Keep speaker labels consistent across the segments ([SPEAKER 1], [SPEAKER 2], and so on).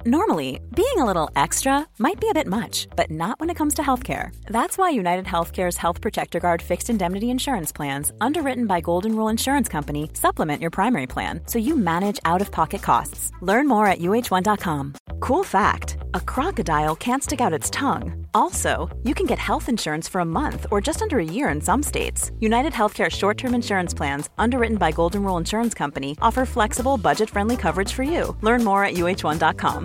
[SPEAKER 1] Normally, being a little extra might be a bit much, but not when it comes to healthcare. That's why United Healthcare's Health Protector Guard fixed indemnity insurance plans, underwritten by Golden Rule Insurance Company, supplement your primary plan so you manage out-of-pocket costs. Learn more at uh1.com. Cool fact, a crocodile can't stick out its tongue. Also, you can get health insurance for a month or just under a year in some states. United Healthcare short-term insurance plans, underwritten by Golden Rule Insurance Company, offer flexible, budget-friendly coverage for you. Learn more at uh1.com.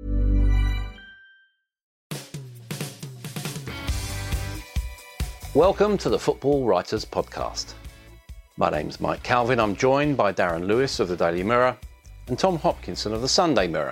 [SPEAKER 2] Welcome to the Football Writers Podcast. My name's Mike Calvin. I'm joined by Darren Lewis of the Daily Mirror and Tom Hopkinson of the Sunday Mirror.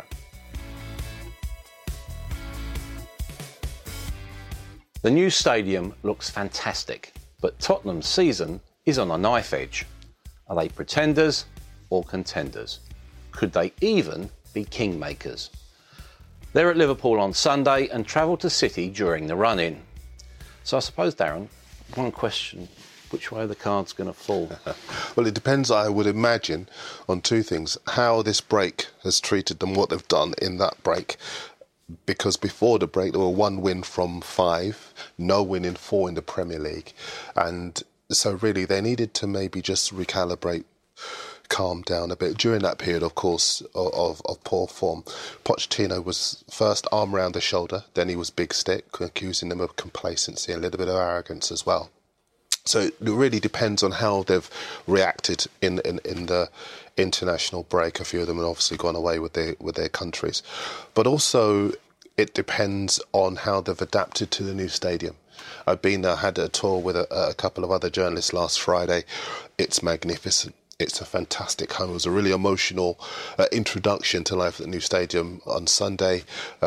[SPEAKER 2] The new stadium looks fantastic, but Tottenham's season is on a knife edge. Are they pretenders or contenders? Could they even be kingmakers? They're at Liverpool on Sunday and travel to City during the run-in. So I suppose, Darren, one question, which way are the cards going to fall?
[SPEAKER 3] Well, it depends, I would imagine, on two things. How this break has treated them, what they've done in that break. Because before the break, there were 1 win from 5, no win in 4 in the Premier League. And so really, they needed to maybe just recalibrate, calm down a bit. During that period, of course, of poor form, Pochettino was first arm around the shoulder, then he was big stick, accusing them of complacency and a little bit of arrogance as well. So it really depends on how they've reacted in the international break. A few of them have obviously gone away with their countries. But also it depends on how they've adapted to the new stadium. I've been there, had a tour with a couple of other journalists last Friday. It's magnificent. It's a fantastic home. It was a really emotional introduction to life at the new stadium on Sunday.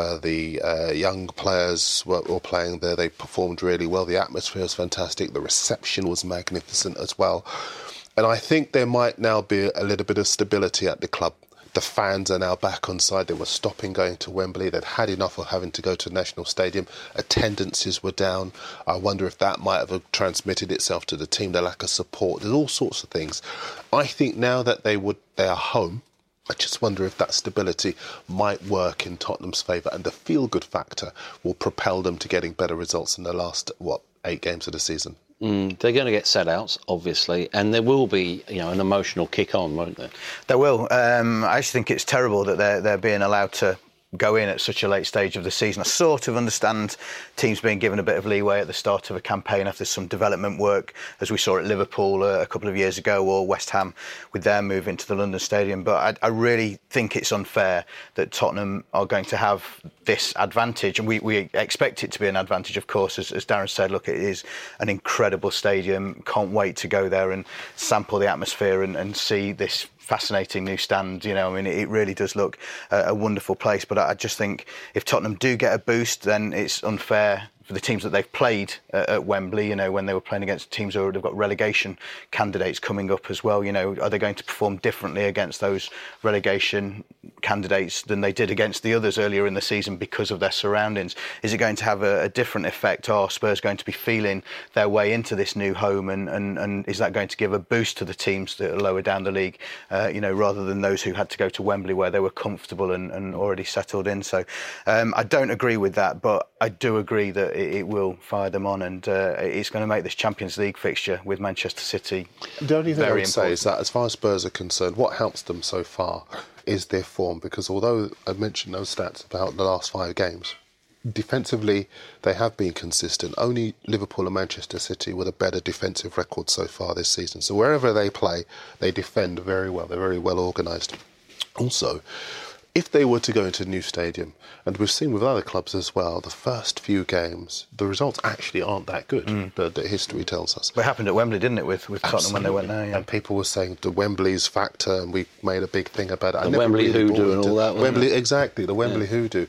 [SPEAKER 3] The young players were all playing there. They performed really well. The atmosphere was fantastic. The reception was magnificent as well. And I think there might now be a little bit of stability at the club. The fans are now back on side. They were stopping going to Wembley. They'd had enough of having to go to the National Stadium. Attendances were down. I wonder if that might have transmitted itself to the team, the lack of support. There's all sorts of things. I think now that they are home, I just wonder if that stability might work in Tottenham's favour, and the feel-good factor will propel them to getting better results in the last, 8 games of the season.
[SPEAKER 2] They're going to get sellouts, obviously, and there will be, an emotional kick on, won't there?
[SPEAKER 4] There will. I actually think it's terrible that they're being allowed to go in at such a late stage of the season. I sort of understand teams being given a bit of leeway at the start of a campaign after some development work, as we saw at Liverpool a couple of years ago, or West Ham with their move into the London Stadium. But I really think it's unfair that Tottenham are going to have this advantage, and we expect it to be an advantage, of course. As Darren said, look, it is an incredible stadium. Can't wait to go there and sample the atmosphere and see this fascinating new stand. It really does look a wonderful place. But I just think if Tottenham do get a boost, then it's unfair for the teams that they've played at Wembley, when they were playing against teams who have got relegation candidates coming up as well. Are they going to perform differently against those relegation candidates than they did against the others earlier in the season because of their surroundings? Is it going to have a different effect? Are Spurs going to be feeling their way into this new home, and is that going to give a boost to the teams that are lower down the league, rather than those who had to go to Wembley where they were comfortable and already settled in? So I don't agree with that, but I do agree that it will fire them on, and it's going to make this Champions League fixture with Manchester City
[SPEAKER 3] the only thing I would say is
[SPEAKER 4] important.
[SPEAKER 3] that as far as Spurs are concerned, what helps them so far is their form, because although I mentioned those stats about the last 5 games, defensively they have been consistent. Only Liverpool and Manchester City with a better defensive record so far this season. So wherever they play, they defend very well. They're very well organised. Also, if they were to go into a new stadium, and we've seen with other clubs as well, the first few games, the results actually aren't that good, but the history tells us.
[SPEAKER 4] It happened at Wembley, didn't it, with Tottenham when they went there? Yeah.
[SPEAKER 3] And people were saying the Wembley's factor, and we made a big thing about it.
[SPEAKER 2] The Wembley hoodoo and all that.
[SPEAKER 3] Wembley, exactly, the Wembley hoodoo.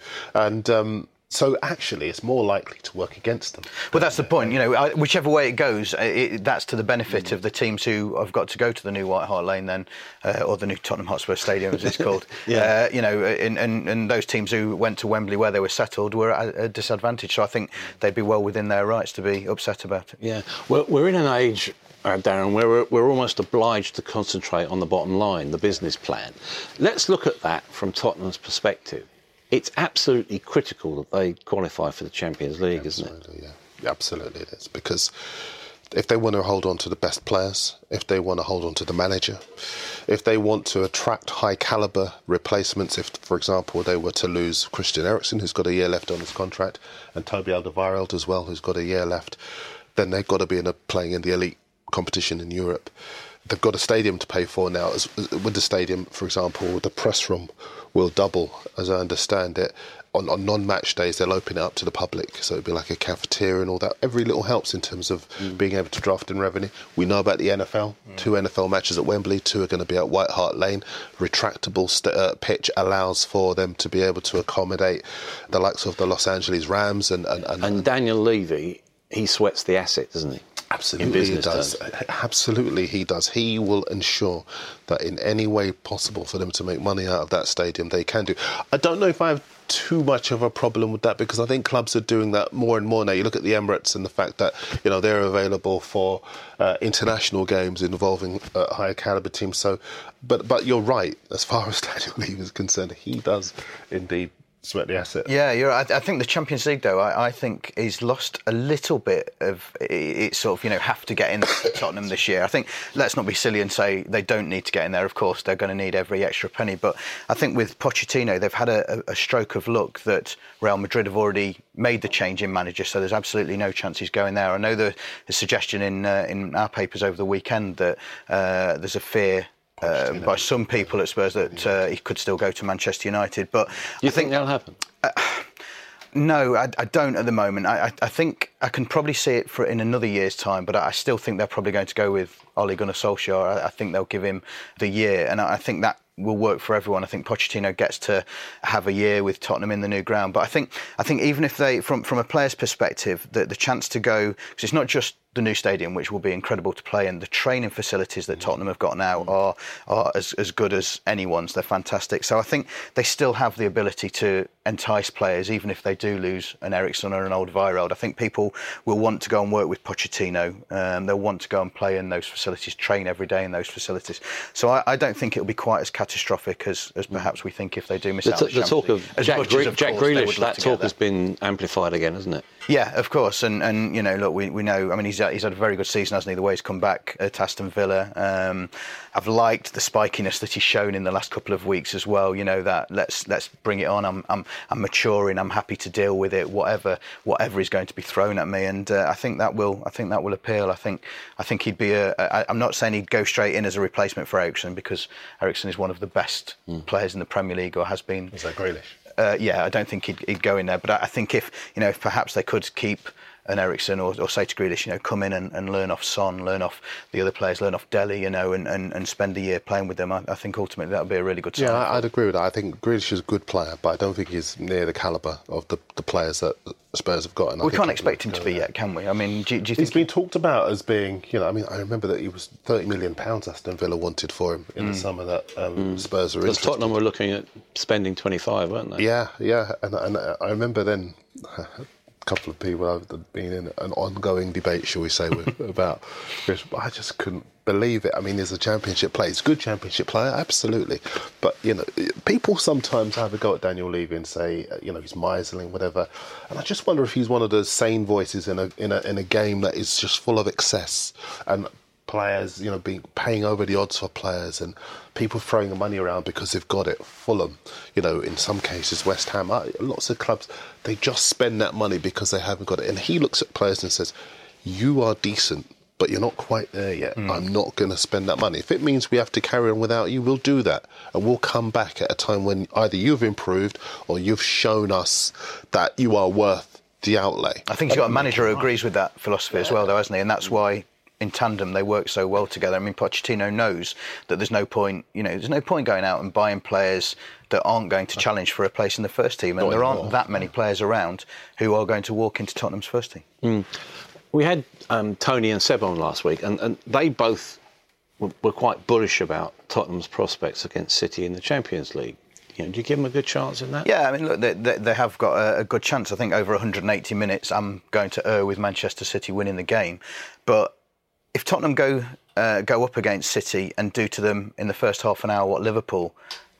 [SPEAKER 3] And so actually, it's more likely to work against them.
[SPEAKER 4] Well, that's the point. Whichever way it goes, that's to the benefit of the teams who have got to go to the new White Hart Lane then, or the new Tottenham Hotspur Stadium, as it's called. And those teams who went to Wembley where they were settled were at a disadvantage. So I think they'd be well within their rights to be upset about it.
[SPEAKER 2] Yeah, we're in an age, Darren, where we're almost obliged to concentrate on the bottom line, the business plan. Let's look at that from Tottenham's perspective. it's absolutely critical that they qualify for the Champions League,
[SPEAKER 3] Absolutely,
[SPEAKER 2] isn't it?
[SPEAKER 3] Yeah, absolutely it is. Because if they want to hold on to the best players, if they want to hold on to the manager, if they want to attract high-caliber replacements, if, for example, they were to lose Christian Eriksen, who's got a year left on his contract, and Toby Alderweireld as well, who's got a year left, then they've got to be playing in the elite competition in Europe. They've got a stadium to pay for now. With the stadium, for example, the press room will double, as I understand it. On non-match days, they'll open it up to the public, so it'll be like a cafeteria and all that. Every little helps in terms of being able to draft in revenue. We know about the NFL. 2 NFL matches at Wembley, 2 are going to be at White Hart Lane. Retractable pitch allows for them to be able to accommodate the likes of the Los Angeles Rams. And
[SPEAKER 2] Daniel Levy, he sweats the asset, doesn't he?
[SPEAKER 3] Absolutely he does. Absolutely he does. He will ensure that in any way possible for them to make money out of that stadium, they can do. I don't know if I have too much of a problem with that, because I think clubs are doing that more and more now. You look at the Emirates and the fact that, you know, they're available for international games involving higher caliber teams. So, but you're right, as far as Daniel Levy is concerned, he does indeed sweat the asset.
[SPEAKER 4] Yeah, you're right. I think the Champions League, though, I think he's lost a little bit of it. Sort of, you know, have to get in Tottenham this year. I think let's not be silly and say they don't need to get in there. Of course, they're going to need every extra penny. But I think with Pochettino, they've had a stroke of luck that Real Madrid have already made the change in manager, so there's absolutely no chance he's going there. I know the suggestion in our papers over the weekend that there's a fear by some people at Spurs that he could still go to Manchester United. But
[SPEAKER 2] you think that'll happen?
[SPEAKER 4] No, I don't at the moment. I think I can probably see it in another year's time, but I still think they're probably going to go with Ole Gunnar Solskjaer. I think they'll give him the year, and I think that will work for everyone. I think Pochettino gets to have a year with Tottenham in the new ground. But I think even if they, from a player's perspective, the chance to go, because it's not just the new stadium, which will be incredible to play in, the training facilities that Tottenham have got now are as good as anyone's. They're fantastic. So I think they still have the ability to entice players, even if they do lose an Eriksen or an Alderweireld. I think people will want to go and work with Pochettino. They'll want to go and play in those facilities, train every day in those facilities. So I don't think it'll be quite as catastrophic as perhaps we think if they do miss out.
[SPEAKER 2] The talk of Jack Grealish, that talk has been amplified again, hasn't it?
[SPEAKER 4] Yeah, of course. And you know, look, we know. I mean, he's had a very good season, hasn't he? The way he's come back at Aston Villa. I've liked the spikiness that he's shown in the last couple of weeks as well. You know, that let's bring it on. I'm maturing. I'm happy to deal with it. Whatever is going to be thrown at me, and I think that will appeal. I think he'd be I'm not saying he'd go straight in as a replacement for Eriksen, because Eriksen is one of the best players in the Premier League, or has been.
[SPEAKER 3] Is that Grealish?
[SPEAKER 4] Yeah, I don't think he'd go in there. But I think if perhaps they could keep an Eriksen or say to Grealish, you know, come in and learn off Son, learn off the other players, learn off Dele, you know, and spend a year playing with them. I think ultimately that would be a really good sign.
[SPEAKER 3] Yeah, I'd agree with that. I think Grealish is a good player, but I don't think he's near the calibre of the players that Spurs have got. And
[SPEAKER 4] we can't expect him to be yet, can we? I mean, do you think
[SPEAKER 3] he's been talked about as being, you know, I mean, I remember that he was £30 million Aston Villa wanted for him in the summer that Spurs were interested.
[SPEAKER 2] Because Tottenham were looking at spending 25, weren't they?
[SPEAKER 3] Yeah, and I remember then a couple of people have been in an ongoing debate, shall we say, about Chris. I just couldn't believe it. I mean, he's a championship player. He's a good championship player, absolutely. But, you know, people sometimes have a go at Daniel Levy and say, you know, he's miserling, whatever. And I just wonder if he's one of those sane voices in a game that is just full of excess and players, you know, paying over the odds for players and people throwing the money around because they've got it. Fulham, you know, in some cases, West Ham, lots of clubs, they just spend that money because they haven't got it. And he looks at players and says, you are decent, but you're not quite there yet. I'm not going to spend that money. If it means we have to carry on without you, we'll do that. And we'll come back at a time when either you've improved or you've shown us that you are worth the outlay.
[SPEAKER 4] I think he's got a manager who agrees with that philosophy as well, though, hasn't he? And that's why in tandem they work so well together. I mean, Pochettino knows that there's no point going out and buying players that aren't going to challenge for a place in the first team, and there aren't that many players around who are going to walk into Tottenham's first team.
[SPEAKER 2] We had Tony and Seb on last week, and they both were quite bullish about Tottenham's prospects against City in the Champions League. You know, do you give them a good chance in that?
[SPEAKER 4] Yeah, I mean, look, they have got a good chance. I think over 180 minutes, I'm going to err with Manchester City winning the game, but if Tottenham go up against City and do to them in the first half an hour what Liverpool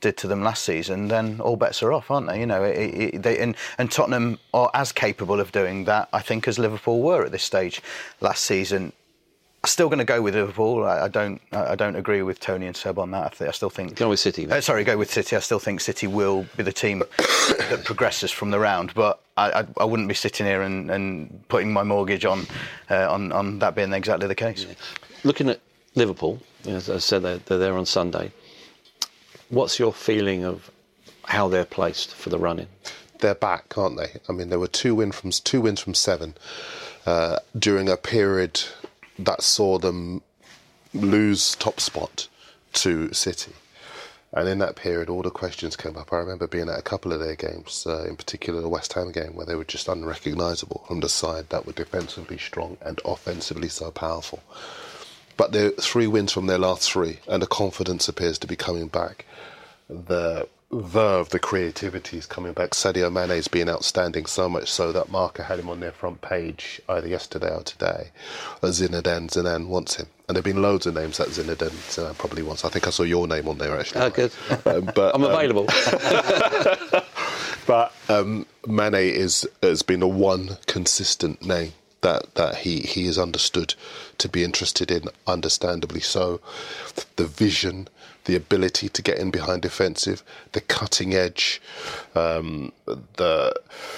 [SPEAKER 4] did to them last season, then all bets are off, aren't they? You know, and Tottenham are as capable of doing that, I think, as Liverpool were at this stage last season. I'm still going to go with Liverpool. I don't agree with Tony and Seb on that. I still think
[SPEAKER 2] go with City.
[SPEAKER 4] Go with City. I still think City will be the team that progresses from the round. But I wouldn't be sitting here and putting my mortgage on that being exactly the case.
[SPEAKER 2] Yeah. Looking at Liverpool, as I said, they're there on Sunday. What's your feeling of how they're placed for the run-in?
[SPEAKER 3] They're back, aren't they? I mean, there were two wins from 7 during a period that saw them lose top spot to City. And in that period, all the questions came up. I remember being at a couple of their games, in particular the West Ham game, where they were just unrecognisable from the side that were defensively strong and offensively so powerful. But they're 3 wins from their last 3, and the confidence appears to be coming back. The verve, the creativity is coming back. Sadio Mane's been outstanding, so much so that Marca had him on their front page either yesterday or today. Zinedine Zidane wants him. And there have been loads of names that Zinedine Zidane probably wants. I think I saw your name on there, actually.
[SPEAKER 2] Oh, good.
[SPEAKER 3] But
[SPEAKER 2] I'm available.
[SPEAKER 3] But Mane has been the one consistent name that he is understood to be interested in, understandably so. The vision, the ability to get in behind defensive, the cutting edge, the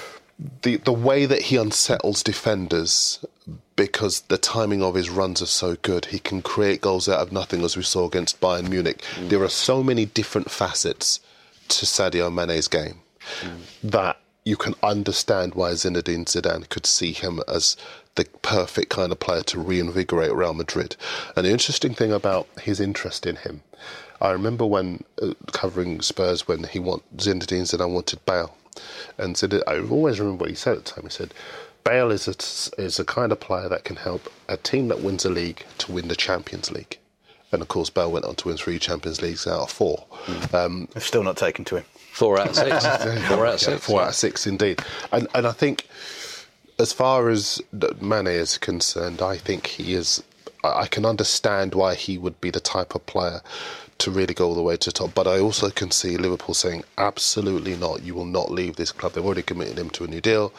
[SPEAKER 3] way that he unsettles defenders, because the timing of his runs are so good. He can create goals out of nothing, as we saw against Bayern Munich. There are so many different facets to Sadio Mane's game that you can understand why Zinedine Zidane could see him as the perfect kind of player to reinvigorate Real Madrid. And the interesting thing about his interest in him, I remember when covering Spurs, when Zinedine Zidane wanted Bale, and I always remember what he said at the time. He said, Bale is a kind of player that can help a team that wins a league to win the Champions League. And of course, Bale went on to win 3 Champions Leagues out of 4.
[SPEAKER 4] They've still not taken to him.
[SPEAKER 2] 4 out of 6. 4 out of 6.
[SPEAKER 3] 4 out of 6, indeed. And I think, as far as Mane is concerned, I think he is. I can understand why he would be the type of player to really go all the way to the top. But I also can see Liverpool saying, absolutely not, you will not leave this club. They've already committed him to a new deal.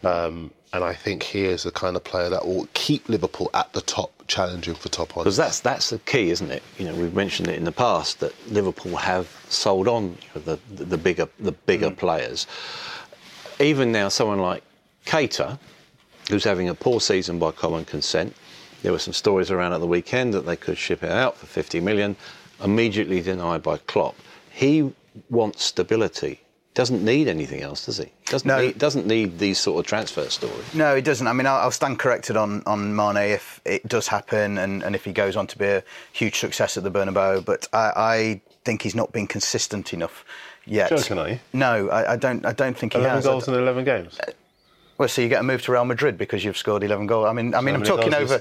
[SPEAKER 3] And I think he is the kind of player that will keep Liverpool at the top, challenging for top honours.
[SPEAKER 2] Because that's the key, isn't it? You know, we've mentioned it in the past that Liverpool have sold on the bigger players. Even now, someone like Keita, who's having a poor season by common consent. There were some stories around at the weekend that they could ship it out for 50 million, immediately denied by Klopp. He wants stability. Doesn't need anything else, does he? Doesn't need these sort of transfer stories.
[SPEAKER 4] No, he doesn't. I mean, I'll stand corrected on Mane if it does happen and if he goes on to be a huge success at the Bernabeu. But I think he's not been consistent enough yet.
[SPEAKER 3] Joking, are you?
[SPEAKER 4] No, I don't think he has.
[SPEAKER 3] 11 goals in 11 games.
[SPEAKER 4] Well, so you get a move to Real Madrid because you've scored 11 goals. I'm talking over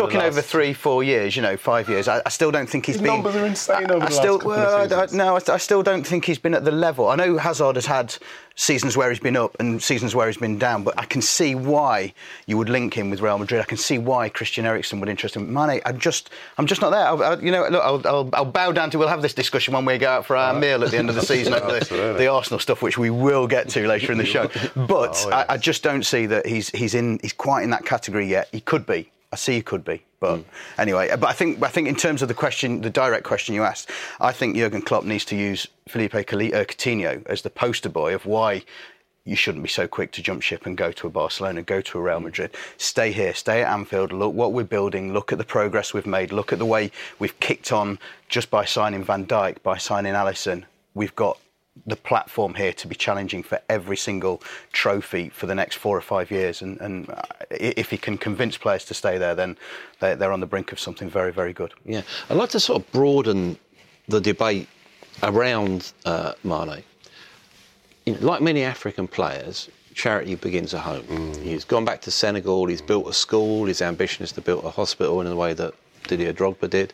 [SPEAKER 4] 3-4 years, 5 years. I still don't think he's been.
[SPEAKER 3] Numbers are insane over the last couple of seasons.
[SPEAKER 4] I still don't think he's been at the level. I know Hazard has had seasons where he's been up and seasons where he's been down, but I can see why you would link him with Real Madrid. I can see why Christian Eriksen would interest him. Mane, I'm just not there. I'll bow down to. We'll have this discussion when we go out for our meal at the end of the season over the Arsenal stuff, which we will get to later in the show. But I just don't see that he's quite in that category yet. He could be. I see he could be. But anyway, I think in terms of the direct question you asked, I think Jurgen Klopp needs to use Felipe Coutinho as the poster boy of why you shouldn't be so quick to jump ship and go to a Barcelona, go to a Real Madrid. Stay here, stay at Anfield, look what we're building, look at the progress we've made, look at the way we've kicked on just by signing Van Dijk, by signing Alisson. We've got the platform here to be challenging for every single trophy for the next 4 or 5 years. And if he can convince players to stay there, then they're on the brink of something very, very good.
[SPEAKER 2] Yeah. I'd like to sort of broaden the debate around Mane. Like many African players, charity begins at home. He's gone back to Senegal, he's built a school, his ambition is to build a hospital in the way that Didier Drogba did.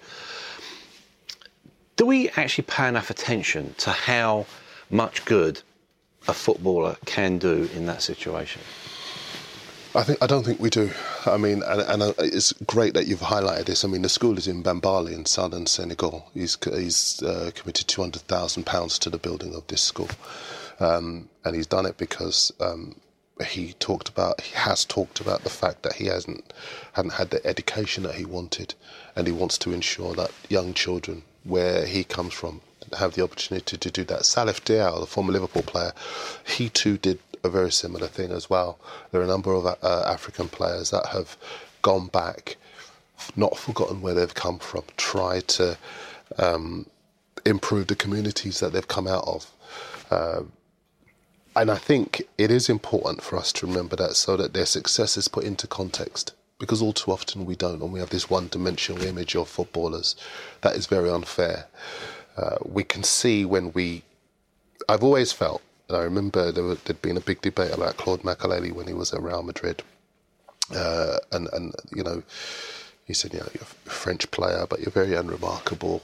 [SPEAKER 2] Do we actually pay enough attention to how much good a footballer can do in that situation?
[SPEAKER 3] I don't think we do. I mean, and it's great that you've highlighted this. I mean, the school is in Bambali in southern Senegal. He's committed £200,000 to the building of this school, and he's done it because he has talked about the fact that he hadn't had the education that he wanted, and he wants to ensure that young children where he comes from have the opportunity to do that. Salif Diao, the former Liverpool player, he too did a very similar thing as well. There are a number of African players that have gone back, not forgotten where they've come from, tried to improve the communities that they've come out of. And I think it is important for us to remember that, so that their success is put into context, because all too often we don't, and we have this one-dimensional image of footballers that is very unfair. We can see I've always felt, and I remember there'd been a big debate about Claude Makélélé when he was at Real Madrid. And you know, he said, you know, you're a French player, but you're very unremarkable.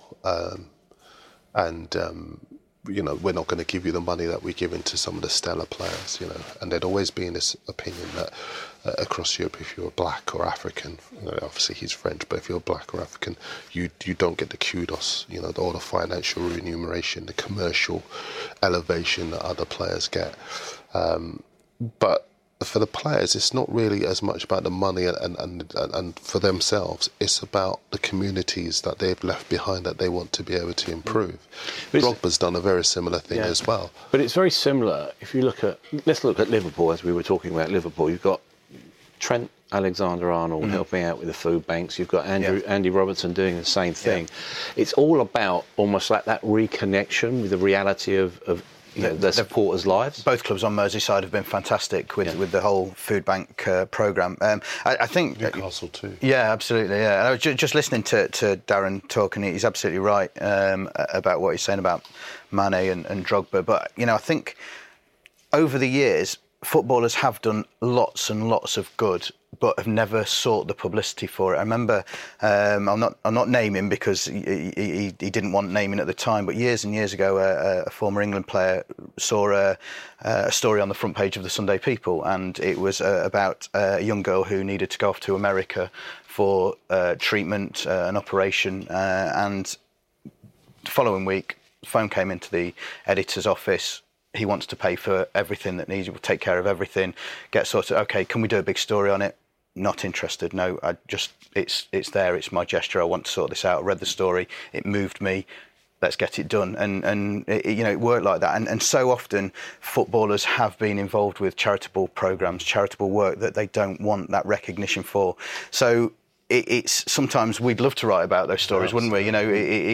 [SPEAKER 3] You know, we're not going to give you the money that we're giving to some of the stellar players, you know. And there'd always been this opinion that across Europe, if you're black or African, you know, obviously he's French, but if you're black or African, you don't get the kudos, you know, all the financial remuneration, the commercial elevation that other players get. But for the players, it's not really as much about the money and for themselves. It's about the communities that they've left behind that they want to be able to improve. Drogba's done a very similar thing as well.
[SPEAKER 2] But it's very similar. If you let's look at Liverpool, as we were talking about Liverpool. You've got Trent Alexander-Arnold helping out with the food banks. You've got Andy Robertson doing the same thing. Yeah. It's all about almost like that reconnection with the reality of their supporters' lives. Both
[SPEAKER 4] clubs on Merseyside have been fantastic with the whole food bank programme. I think
[SPEAKER 3] Newcastle too.
[SPEAKER 4] Yeah, absolutely. Yeah, and I was just listening to Darren talk, and he's absolutely right about what he's saying about Mane and Drogba. But you know, I think over the years, footballers have done lots and lots of good, but have never sought the publicity for it. I remember, I'm not naming because he didn't want naming at the time, but years and years ago, a former England player saw a story on the front page of the Sunday People, and it was about a young girl who needed to go off to America for treatment, an operation, and the following week, the phone came into the editor's office. He wants to pay for everything that needs. Will take care of everything. Get sorted. Okay, can we do a big story on it? Not interested. No, it's there. It's my gesture. I want to sort this out. I read the story. It moved me. Let's get it done. And it worked like that. And so often footballers have been involved with charitable programmes, charitable work that they don't want that recognition for. So it's sometimes we'd love to write about those stories, wouldn't we? You know,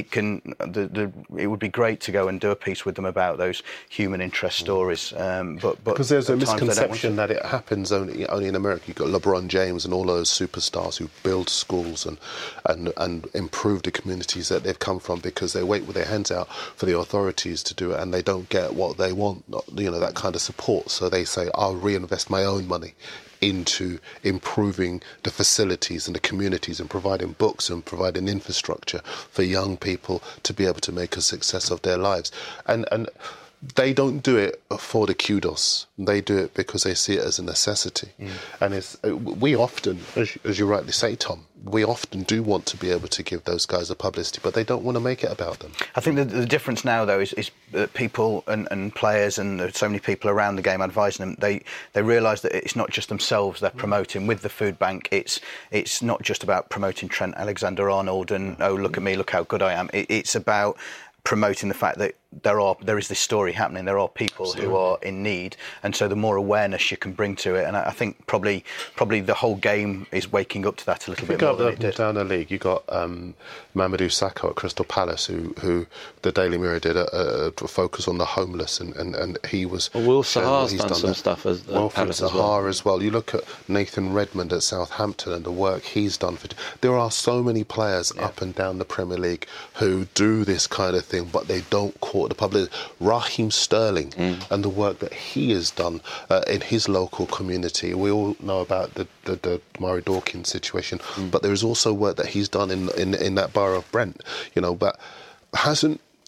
[SPEAKER 4] it would be great to go and do a piece with them about those human interest stories. But
[SPEAKER 3] because there's a misconception that it happens only in America. You've got LeBron James and all those superstars who build schools and improve the communities that they've come from, because they wait with their hands out for the authorities to do it, and they don't get what they want, you know, that kind of support. So they say, I'll reinvest my own money into improving the facilities and the communities and providing books and providing infrastructure for young people to be able to make a success of their lives. And they don't do it for the kudos. They do it because they see it as a necessity. And we often, as you rightly say, Tom, we often do want to be able to give those guys a publicity, but they don't want to make it about them.
[SPEAKER 4] I think the difference now, though, is that people and players and so many people around the game advising them, they realise that it's not just themselves they're promoting with the food bank. It's not just about promoting Trent Alexander-Arnold and, oh, look at me, look how good I am. It's about promoting the fact that there is this story happening. There are people who are in need, and so the more awareness you can bring to it, and I think probably the whole game is waking up to that a little bit more than it did.
[SPEAKER 3] Down the league, you got Mamadou Sakho at Crystal Palace, who the Daily Mirror did a focus on the homeless, and he was.
[SPEAKER 2] Well, Will Sahar's done some stuff as Palace
[SPEAKER 3] as well. You look at Nathan Redmond at Southampton and the work he's done for. There are so many players up and down the Premier League who do this kind of thing, but they don't court the public. Raheem Sterling and the work that he has done in his local community. We all know about the Murray Dawkins situation, but there is also work that he's done in that borough of Brent, you know, but hasn't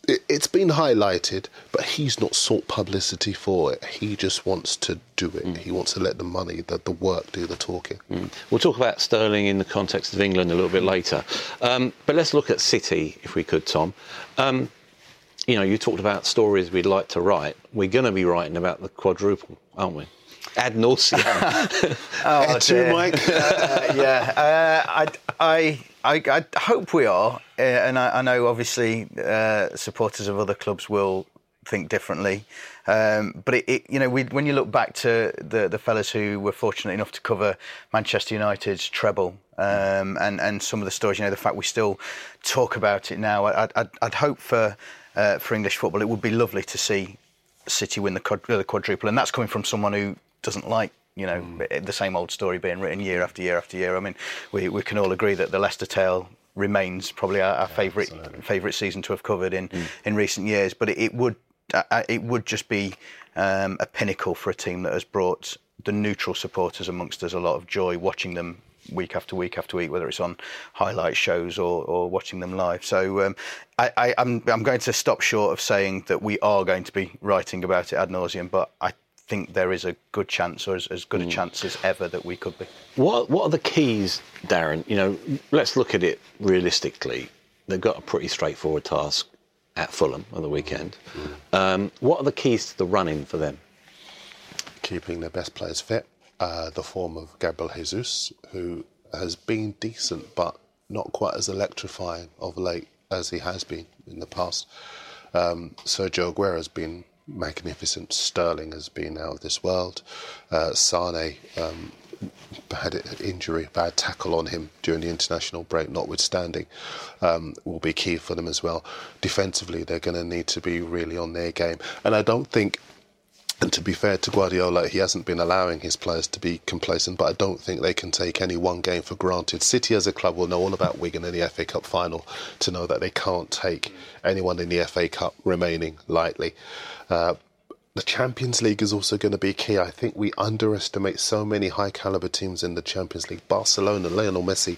[SPEAKER 3] it's been highlighted, but he's not sought publicity for it. He just wants to do it. He wants to let the money, the work, do the talking.
[SPEAKER 2] We'll talk about Sterling in the context of England a little bit later. But let's look at City, if we could, Tom. You talked about stories we'd like to write. We're going to be writing about the quadruple, aren't we? Ad nauseam.
[SPEAKER 3] Mike.
[SPEAKER 4] I hope we are, and I know obviously supporters of other clubs will think differently. But when you look back to the fellas who were fortunate enough to cover Manchester United's treble, and some of the stories, the fact we still talk about it now, I'd hope for English football, it would be lovely to see City win the quadruple, and that's coming from someone who doesn't like the same old story being written year after year after year. I mean, we can all agree that the Leicester tale remains probably our favourite season to have covered in recent years. But it would just be a pinnacle for a team that has brought the neutral supporters amongst us a lot of joy watching them week after week after week, whether it's on highlight shows or watching them live. So I'm going to stop short of saying that we are going to be writing about it ad nauseum, but I think there is a good chance, or as good a chance as ever, that we could be. What
[SPEAKER 2] are the keys, Darren? Let's look at it realistically. They've got a pretty straightforward task at Fulham on the weekend. What are the keys to the run-in for them?
[SPEAKER 3] Keeping their best players fit. The form of Gabriel Jesus, who has been decent but not quite as electrifying of late as he has been in the past. Sergio Aguero has been magnificent. Sterling has been out of this world. Sane had an injury, bad tackle on him during the international break, notwithstanding, will be key for them as well. Defensively, they're going to need to be really on their game. And I don't think, and to be fair to Guardiola, he hasn't been allowing his players to be complacent, but I don't think they can take any one game for granted. City as a club will know all about Wigan in the FA Cup final to know that they can't take anyone in the FA Cup remaining lightly. The Champions League is also going to be key. I think we underestimate so many high-caliber teams in the Champions League. Barcelona, Lionel Messi,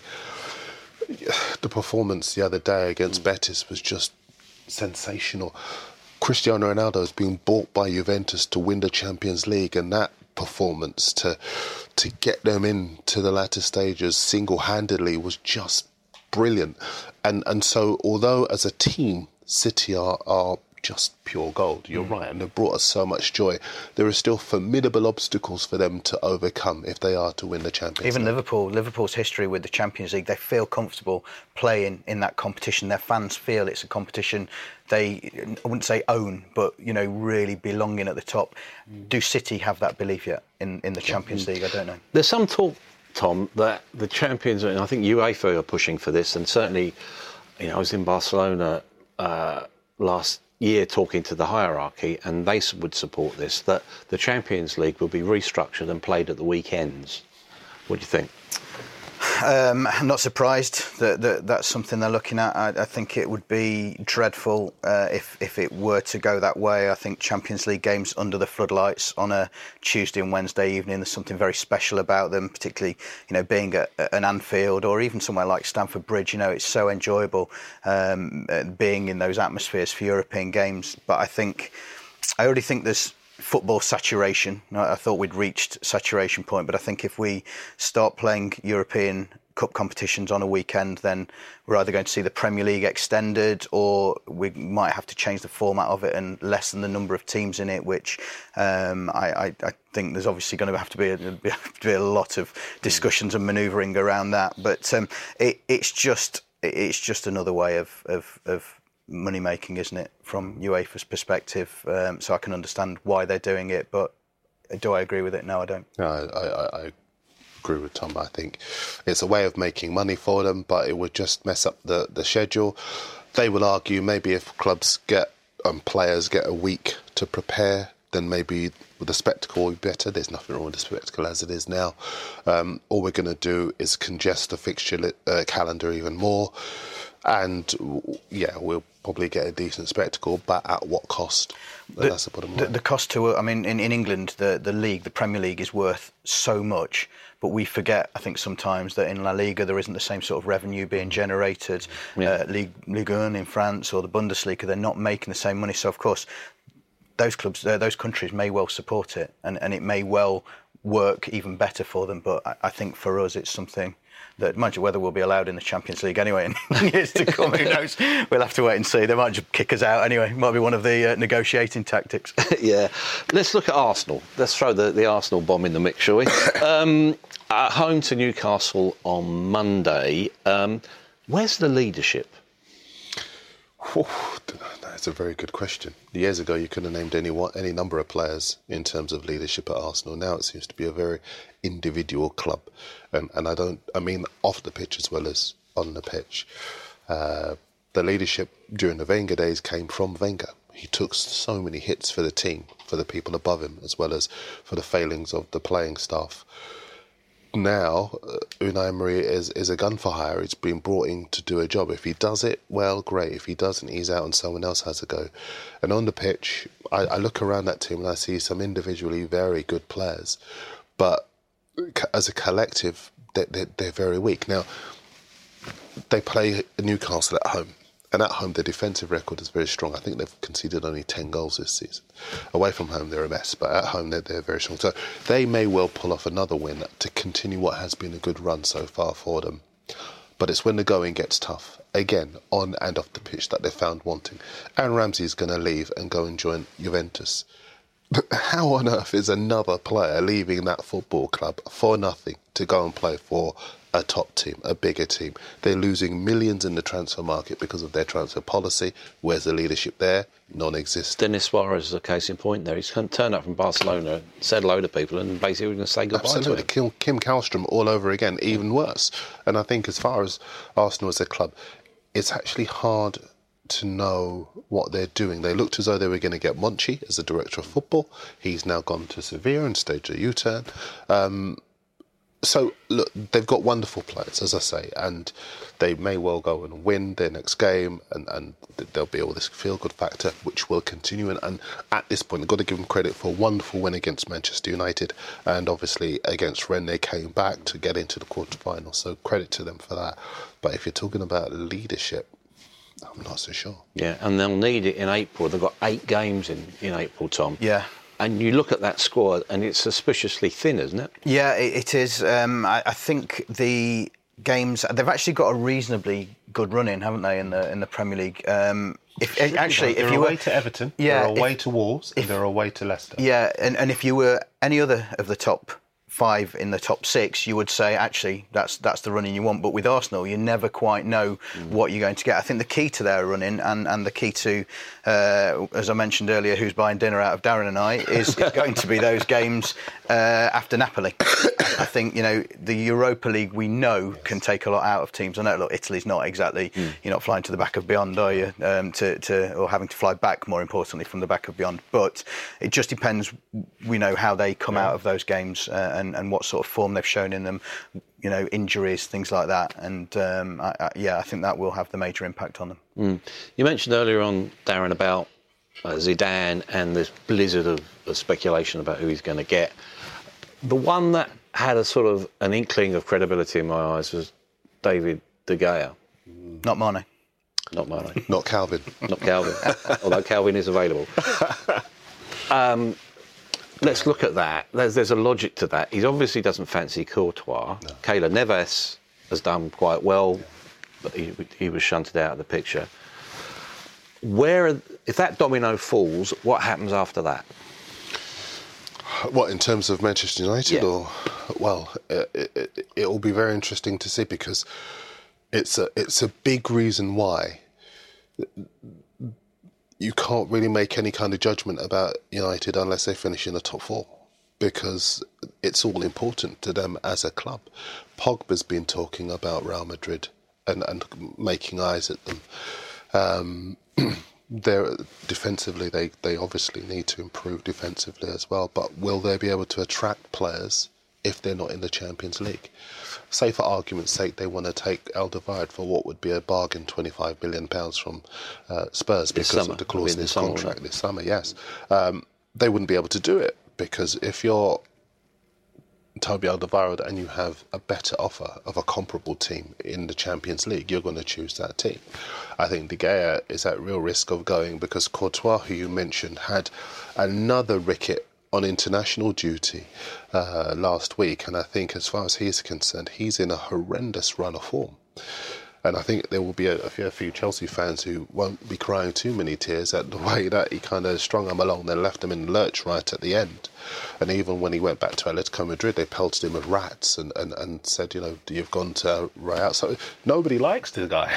[SPEAKER 3] the performance the other day against Betis was just sensational. Cristiano Ronaldo has been bought by Juventus to win the Champions League, and that performance to get them into the latter stages single-handedly was just brilliant. And so, although as a team, City are just pure gold, you're right, and they've brought us so much joy, there are still formidable obstacles for them to overcome if they are to win the Champions League.
[SPEAKER 4] Even Liverpool's history with the Champions League, they feel comfortable playing in that competition. Their fans feel it's a competition they, I wouldn't say own, but really belong in at the top. Do City have that belief yet in the Champions League? I don't know.
[SPEAKER 2] There's some talk, Tom, that the Champions, and I think UEFA are pushing for this, and certainly, I was in Barcelona last year talking to the hierarchy, and they would support this, that the Champions League will be restructured and played at the weekends. What do you think?
[SPEAKER 4] I'm not surprised that that's something they're looking at. I think it would be dreadful if it were to go that way. I think Champions League games under the floodlights on a Tuesday and Wednesday evening, there's something very special about them, particularly being at an Anfield or even somewhere like Stamford Bridge. It's so enjoyable being in those atmospheres for European games. But I already think there's football saturation. I thought we'd reached saturation point, but I think if we start playing European Cup competitions on a weekend, then we're either going to see the Premier League extended, or we might have to change the format of it and lessen the number of teams in it, which I think there's obviously going to have to be a lot of discussions and manoeuvring around that. But it's just another way of money making, isn't it, from UEFA's perspective? So I can understand why they're doing it, but do I agree with it? No, I don't.
[SPEAKER 3] No, I agree with Tom. I think it's a way of making money for them, but it would just mess up the schedule. They will argue maybe if clubs get players get a week to prepare, then maybe the spectacle will be better. There's nothing wrong with the spectacle as it is now. All we're going to do is congest the fixture calendar even more. And we'll probably get a decent spectacle, but at what cost? That's the bottom line.
[SPEAKER 4] The cost to, I mean, in England, the league, the Premier League, is worth so much, but we forget, I think, sometimes that in La Liga there isn't the same sort of revenue being generated. Ligue 1 in France or the Bundesliga, they're not making the same money. So, of course, those clubs, those countries may well support it, and it may well work even better for them. But I think for us, it's something that, mind you, whether we'll be allowed in the Champions League anyway in years to come, who knows? We'll have to wait and see. They might just kick us out anyway. Might be one of the negotiating tactics.
[SPEAKER 2] Yeah. Let's look at Arsenal. Let's throw the Arsenal bomb in the mix, shall we? At home to Newcastle on Monday. Where's the leadership?
[SPEAKER 3] That's a very good question. Years ago, you could have named any number of players in terms of leadership at Arsenal. Now it seems to be a very individual club, and I mean off the pitch as well as on the pitch. The leadership during the Wenger days came from Wenger. He took so many hits for the team, for the people above him, as well as for the failings of the playing staff. Now, Unai Emery is a gun for hire. He's been brought in to do a job. If he does it, well, great. If he doesn't, he's out and someone else has a go. And on the pitch, I look around that team and I see some individually very good players. But as a collective, they're very weak. Now, they play Newcastle at home. And at home, their defensive record is very strong. I think they've conceded only 10 goals this season. Away from home, they're a mess, but at home, they're very strong. So they may well pull off another win to continue what has been a good run so far for them. But it's when the going gets tough, again, on and off the pitch, that they're found wanting. Aaron Ramsey is going to leave and go and join Juventus. How on earth is another player leaving that football club for nothing to go and play for a top team, a bigger team? They're losing millions in the transfer market because of their transfer policy. Where's the leadership there? Non-existent.
[SPEAKER 2] Denis Suarez is a case in point there. He's turned up from Barcelona, said hello to people, and basically we're going to say goodbye
[SPEAKER 3] Absolutely.
[SPEAKER 2] to him.
[SPEAKER 3] Kim Kallstrom all over again, even worse. And I think as far as Arsenal as a club, it's actually hard to know what they're doing. They looked as though they were going to get Monchi as the director of football. He's now gone to Sevilla and staged a U-turn. So, look, they've got wonderful players, as I say, and they may well go and win their next game, and there'll be all this feel-good factor, which will continue. And at this point, I've got to give them credit for a wonderful win against Manchester United, and obviously against Rennes, they came back to get into the quarterfinals, so credit to them for that. But if you're talking about leadership, I'm not so sure.
[SPEAKER 2] Yeah, and they'll need it in April. They've got 8 games in April, Tom.
[SPEAKER 4] Yeah.
[SPEAKER 2] And you look at that squad, and it's suspiciously thin, isn't it?
[SPEAKER 4] Yeah, it is. I think the games, they've actually got a reasonably good run in, haven't they, in the Premier League?
[SPEAKER 5] They're away to Everton, they're away to Wolves, and they're away to Leicester.
[SPEAKER 4] Yeah, and if you were any other of the top 5 in the top 6, you would say, actually, that's the running you want. But with Arsenal, you never quite know what you're going to get. I think the key to their running and the key to, as I mentioned earlier, who's buying dinner out of Darren and I, is going to be those games after Napoli. I think, the Europa League, we know, can take a lot out of teams. I know, look, Italy's not exactly, you're not flying to the back of beyond, are you, or having to fly back, more importantly, from the back of beyond. But it just depends, we know, how they come out of those games and what sort of form they've shown in them, injuries, things like that. And, I think that will have the major impact on them.
[SPEAKER 2] You mentioned earlier on, Darren, about Zidane and this blizzard of speculation about who he's going to get. The one that had a sort of an inkling of credibility in my eyes was David De Gea.
[SPEAKER 4] Not Mane.
[SPEAKER 2] Not Mane.
[SPEAKER 3] Not Calvin.
[SPEAKER 2] Not Calvin, although Calvin is available. Let's look at that. There's a logic to that. He obviously doesn't fancy Courtois. No. Keylor Navas has done quite well, but he was shunted out of the picture. If that domino falls, what happens after that?
[SPEAKER 3] What, in terms of Manchester United?
[SPEAKER 2] Yeah.
[SPEAKER 3] Or, well, it will be very interesting to see, because it's a big reason why you can't really make any kind of judgment about United unless they finish in the top 4, because it's all important to them as a club. Pogba's been talking about Real Madrid and making eyes at them. They're defensively, they obviously need to improve defensively as well, but will they be able to attract players if they're not in the Champions League. Say, for argument's sake, they want to take Alderweireld for what would be a bargain £25 million from Spurs because of the clause in his contract this summer, yes. They wouldn't be able to do it, because if you're Toby Alderweireld and you have a better offer of a comparable team in the Champions League, you're going to choose that team. I think De Gea is at real risk of going because Courtois, who you mentioned, had another ricket on international duty last week, and I think as far as he's concerned, he's in a horrendous run of form. And I think there will be a few Chelsea fans who won't be crying too many tears at the way that he kind of strung them along, then left them in the lurch right at the end. And even when he went back to Atletico Madrid, they pelted him with rats and said, you've gone to Real. So nobody likes the guy.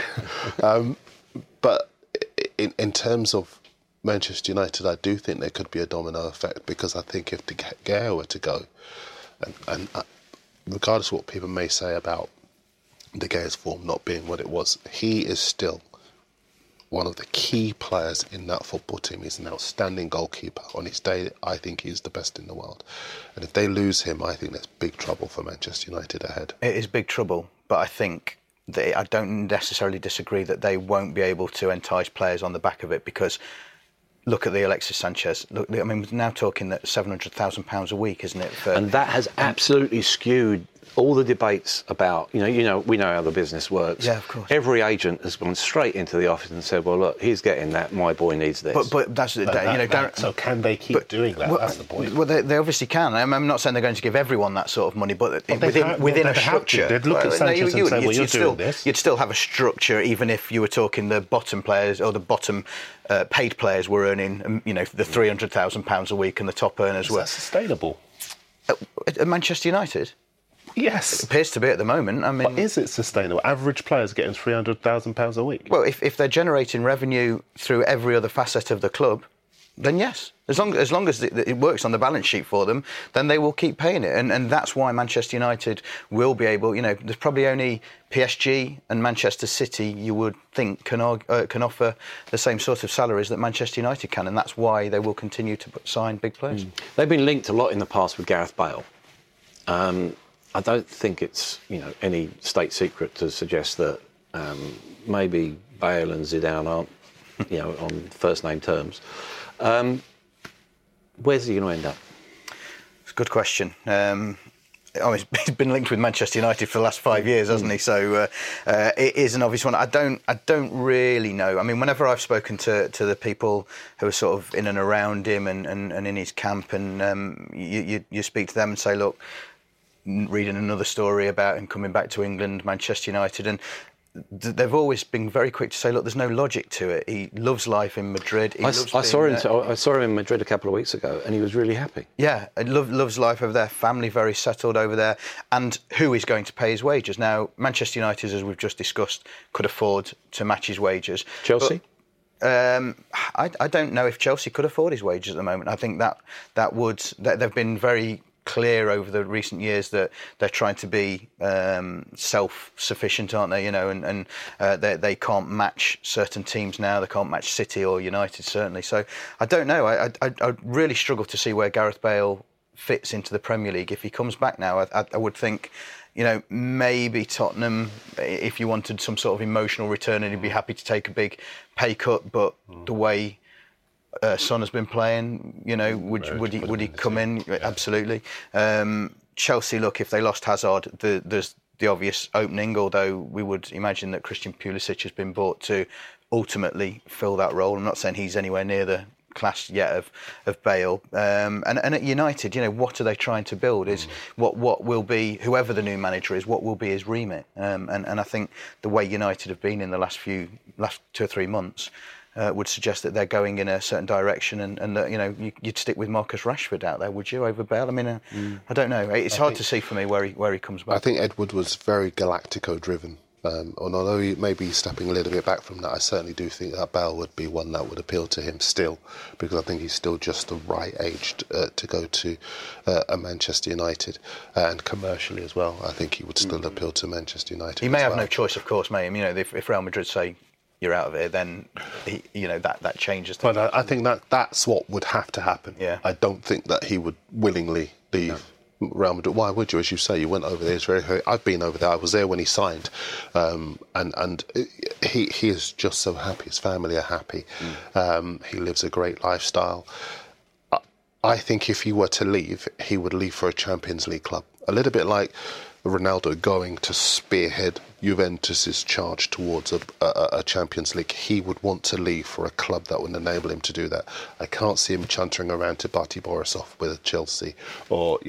[SPEAKER 3] But in terms of Manchester United, I do think there could be a domino effect, because I think if De Gea were to go, and regardless of what people may say about De Gea's form not being what it was, he is still one of the key players in that football team. He's an outstanding goalkeeper. On his day, I think he's the best in the world. And if they lose him, I think there's big trouble for Manchester United ahead.
[SPEAKER 4] It is big trouble, but I think I don't necessarily disagree that they won't be able to entice players on the back of it, because look at the Alexis Sanchez. Look, I mean, we're now talking that £700,000 a week, isn't it?
[SPEAKER 2] And that has absolutely skewed all the debates about, we know how the business works.
[SPEAKER 4] Yeah, of course.
[SPEAKER 2] Every agent has gone straight into the office and said, well, look, he's getting that, my boy needs this.
[SPEAKER 5] But that's so can they keep doing that? That's the point.
[SPEAKER 4] Well, they obviously can. I'm not saying they're going to give everyone that sort of money, but within a structure.
[SPEAKER 5] They'd look at Sanchez and say, well, you're doing this.
[SPEAKER 4] You'd still have a structure, even if you were talking the bottom players or the bottom paid players were earning, the £300,000 a week, and the top earners were.
[SPEAKER 5] Is that sustainable?
[SPEAKER 4] At Manchester United?
[SPEAKER 5] Yes.
[SPEAKER 4] It appears to be at the moment. I mean,
[SPEAKER 5] but is it sustainable? Average players getting £300,000 a week?
[SPEAKER 4] Well, if they're generating revenue through every other facet of the club, then yes. As long as it works on the balance sheet for them, then they will keep paying it. And that's why Manchester United will be able, there's probably only PSG and Manchester City, you would think, can offer the same sort of salaries that Manchester United can. And that's why they will continue to sign big players.
[SPEAKER 2] They've been linked a lot in the past with Gareth Bale. I don't think it's any state secret to suggest that maybe Bale and Zidane aren't on first name terms. Where's he going to end up?
[SPEAKER 4] It's a good question. He's been linked with Manchester United for the last 5 years, hasn't he? So it is an obvious one. I don't really know. I mean, whenever I've spoken to the people who are sort of in and around him and in his camp, and you speak to them and say, look, reading another story about him coming back to England, Manchester United, and they've always been very quick to say, look, there's no logic to it. He loves life in Madrid.
[SPEAKER 2] I saw him in Madrid a couple of weeks ago, and he was really happy.
[SPEAKER 4] Yeah, loves life over there. Family very settled over there. And who is going to pay his wages? Now, Manchester United, as we've just discussed, could afford to match his wages.
[SPEAKER 2] Chelsea?
[SPEAKER 4] I don't know if Chelsea could afford his wages at the moment. I think that they've been very clear over the recent years that they're trying to be self-sufficient, aren't they? And they can't match certain teams now. They can't match City or United, certainly. So I don't know. I really struggle to see where Gareth Bale fits into the Premier League. If he comes back now, I would think, maybe Tottenham, if you wanted some sort of emotional return, and he'd be happy to take a big pay cut. But the way Son has been playing, would he come in? Yeah. Absolutely. Chelsea, look, if they lost Hazard, there's the obvious opening, although we would imagine that Christian Pulisic has been bought to ultimately fill that role. I'm not saying he's anywhere near the class yet of Bale. And at United, what are they trying to build? Is what will be, whoever the new manager is, what will be his remit? And I think the way United have been in the last 2 or 3 months would suggest that they're going in a certain direction, and that you'd stick with Marcus Rashford out there, would you, over Bale? I mean, I don't know. It's hard to see for me where he comes back.
[SPEAKER 3] I think Ed Wood was very Galactico-driven, and although he may be stepping a little bit back from that, I certainly do think that Bale would be one that would appeal to him still, because I think he's still just the right age to go to a Manchester United, and commercially as well. I think he would still appeal to Manchester United.
[SPEAKER 4] He may have no choice, of course, may he? If Real Madrid say, you're out of here, then that changes things.
[SPEAKER 3] But I think that's what would have to happen.
[SPEAKER 4] Yeah.
[SPEAKER 3] I don't think that he would willingly leave Real Madrid. Why would you? As you say, you went over there. It's very. I've been over there. I was there when he signed, and he is just so happy. His family are happy. He lives a great lifestyle. I think if he were to leave, he would leave for a Champions League club. A little bit like Ronaldo going to spearhead Juventus' charge towards a Champions League. He would want to leave for a club that would enable him to do that. I can't see him chuntering around to Bati Borisov with Chelsea or,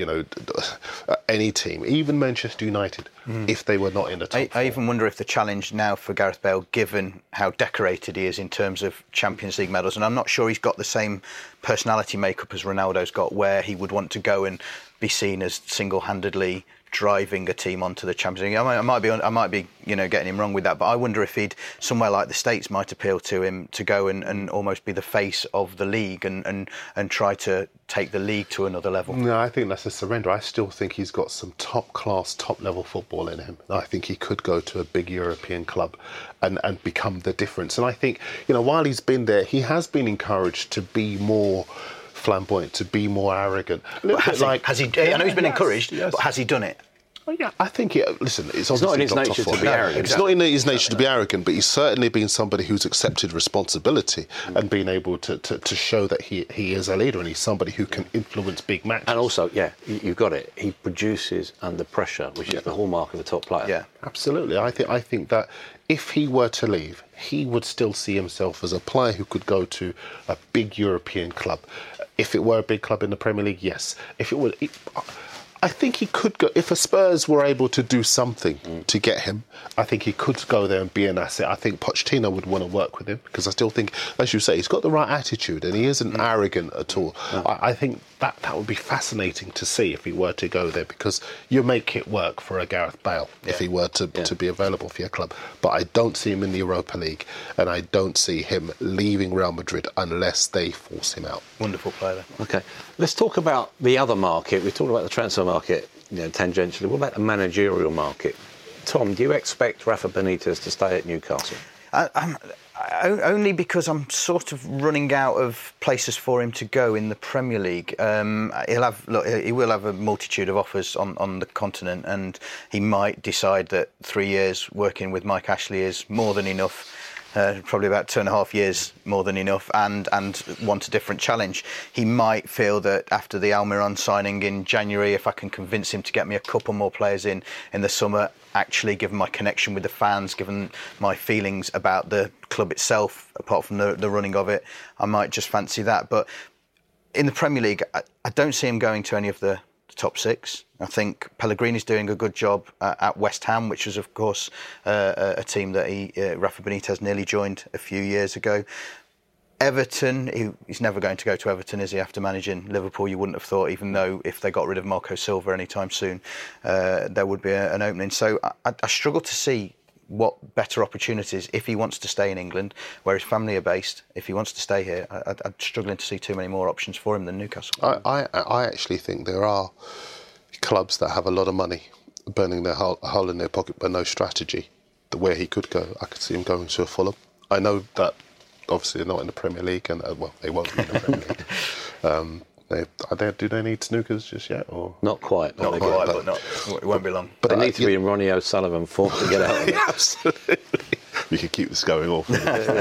[SPEAKER 3] any team, even Manchester United, if they were not in the top four.
[SPEAKER 4] I even wonder if the challenge now for Gareth Bale, given how decorated he is in terms of Champions League medals, and I'm not sure he's got the same personality makeup as Ronaldo's got, where he would want to go and be seen as single-handedly driving a team onto the Champions League. I might be, getting him wrong with that, but I wonder if somewhere like the States might appeal to him to go and almost be the face of the league and try to take the league to another level.
[SPEAKER 3] No, I think that's a surrender. I still think he's got some top-class, top-level football in him. I think he could go to a big European club and become the difference. And I think, while he's been there, he has been encouraged to be more flamboyant, to be more arrogant.
[SPEAKER 4] Has he? I know he's been encouraged, but has he done it?
[SPEAKER 3] Oh, yeah, I think it's
[SPEAKER 2] not in his nature to be arrogant.
[SPEAKER 3] It's not in his nature to be arrogant, but he's certainly been somebody who's accepted responsibility and been able to show that he is a leader and he's somebody who can influence big matches.
[SPEAKER 2] And also, you've got it. He produces under pressure, which is the hallmark of a top player.
[SPEAKER 3] Yeah, absolutely. I think that if he were to leave, he would still see himself as a player who could go to a big European club. If it were a big club in the Premier League, yes. If it were, I think he could go. If a Spurs were able to do something to get him, I think he could go there and be an asset. I think Pochettino would want to work with him because I still think, as you say, he's got the right attitude and he isn't arrogant at all. I think that would be fascinating to see if he were to go there, because you make it work for a Gareth Bale if he were to be available for your club. But I don't see him in the Europa League, and I don't see him leaving Real Madrid unless they force him out.
[SPEAKER 4] Wonderful player.
[SPEAKER 2] Okay, let's talk about the other market. We talked about the transfer market, tangentially. What about the managerial market? Tom, do you expect Rafa Benitez to stay at Newcastle?
[SPEAKER 4] Only because I'm sort of running out of places for him to go in the Premier League. He will have a multitude of offers on the continent, and he might decide that 3 years working with Mike Ashley is more than enough. Probably about 2.5 years more than enough, and want a different challenge. He might feel that after the Almiron signing in January, if I can convince him to get me a couple more players in the summer, actually given my connection with the fans, given my feelings about the club itself, apart from the running of it, I might just fancy that. But in the Premier League, I don't see him going to any of the top six. I think Pellegrini's doing a good job at West Ham, which was, of course, a team that Rafa Benitez nearly joined a few years ago. Everton, he's never going to go to Everton, is he, after managing Liverpool? You wouldn't have thought, even though if they got rid of Marco Silva anytime soon, there would be an opening. So I struggle to see what better opportunities, if he wants to stay in England, where his family are based, if he wants to stay here. I'm struggling to see too many more options for him than Newcastle.
[SPEAKER 3] I actually think there are clubs that have a lot of money burning their hole in their pocket but no strategy. Where he could go, I could see him going to a Fulham. I know that obviously they're not in the Premier League, and they won't be in the Premier League. Do they need snookers just yet? Or
[SPEAKER 2] not quite,
[SPEAKER 4] but it won't be long.
[SPEAKER 2] But they need to be in Ronnie O'Sullivan form to get out.
[SPEAKER 3] Absolutely. We could keep this going all.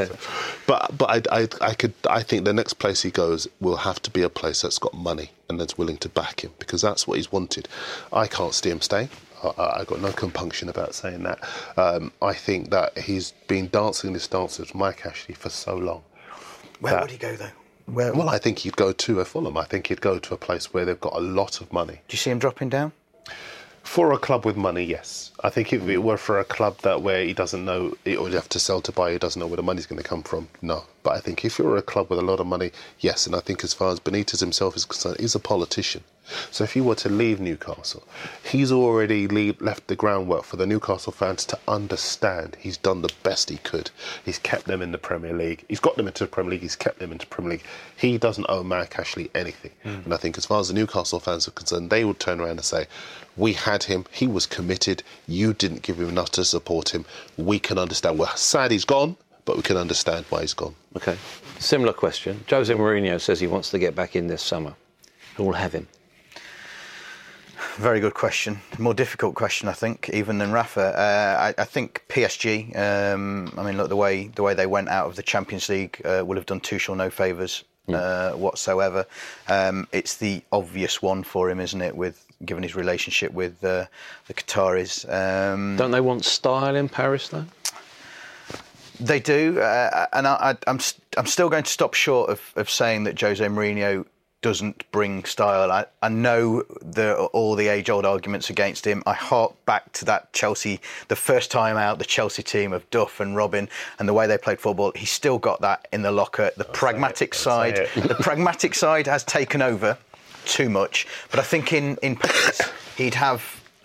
[SPEAKER 3] But I think the next place he goes will have to be a place that's got money and that's willing to back him, because that's what he's wanted. I can't see him staying. I've got no compunction about saying that. I think that he's been dancing this dance with Mike Ashley for so long.
[SPEAKER 4] Where would he go, though?
[SPEAKER 3] Well, I think he'd go to a Fulham. I think he'd go to a place where they've got a lot of money.
[SPEAKER 4] Do you see him dropping down?
[SPEAKER 3] For a club with money, yes. I think if it were for a club where he doesn't know, it would have to sell to buy, he doesn't know where the money's going to come from, no. But I think if you're a club with a lot of money, yes. And I think as far as Benitez himself is concerned, he's a politician. So if he were to leave Newcastle, he's already left the groundwork for the Newcastle fans to understand he's done the best he could. He's kept them in the Premier League. He's got them into the Premier League. He's kept them into the Premier League. He doesn't owe Mike Ashley anything. And I think as far as the Newcastle fans are concerned, they would turn around and say, we had him. He was committed. You didn't give him enough to support him. We can understand. We're sad he's gone, but we can understand why he's gone.
[SPEAKER 2] OK. Similar question. Jose Mourinho says he wants to get back in this summer. Who will have him?
[SPEAKER 4] Very good question. More difficult question, I think, even than Rafa. I think PSG. Look, the way they went out of the Champions League will have done Tuchel no favours whatsoever. It's the obvious one for him, isn't it? Given his relationship with the Qataris.
[SPEAKER 2] Don't they want style in Paris, though?
[SPEAKER 4] They do, and I'm still going to stop short of saying that Jose Mourinho doesn't bring style. I know all the age-old arguments against him. I hark back to that Chelsea, the first time out, the Chelsea team of Duff and Robin, and the way they played football. He's still got that in the locker. The pragmatic side has taken over too much. But I think in Paris he'd have.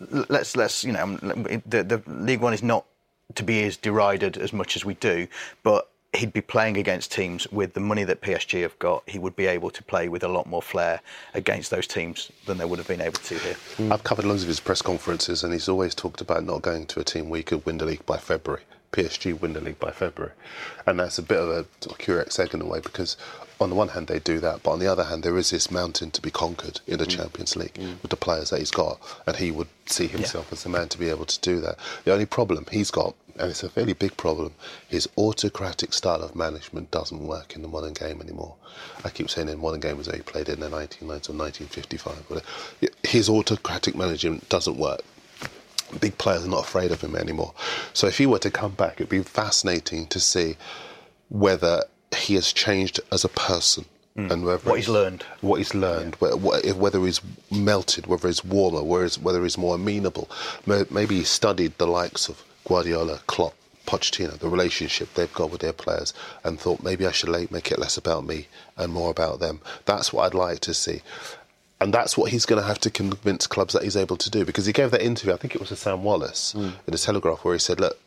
[SPEAKER 4] The League One is not to be as derided as much as we do, but he'd be playing against teams with the money that PSG have got. He would be able to play with a lot more flair against those teams than they would have been able to here.
[SPEAKER 3] I've covered loads of his press conferences, and he's always talked about not going to a team where he could win the league by February. PSG win the league by February. And that's a bit of a curious egg in a way, because on the one hand they do that, but on the other hand there is this mountain to be conquered in the Champions League with the players that he's got, and he would see himself as the man to be able to do that. The only problem he's got, and it's a fairly big problem, his autocratic style of management doesn't work in the modern game anymore. I keep saying in modern game as though he played in the 1990s or 1955. His autocratic management doesn't work. Big players are not afraid of him anymore. So if he were to come back, it'd be fascinating to see whether he has changed as a person. And
[SPEAKER 4] what he's learned,
[SPEAKER 3] whether he's melted, whether he's warmer, whether he's more amenable. Maybe he studied the likes of Guardiola, Klopp, Pochettino, the relationship they've got with their players, and thought maybe I should make it less about me and more about them. That's what I'd like to see. And that's what he's going to have to convince clubs that he's able to do, because he gave that interview, I think it was to Sam Wallace, in the Telegraph, where he said, look,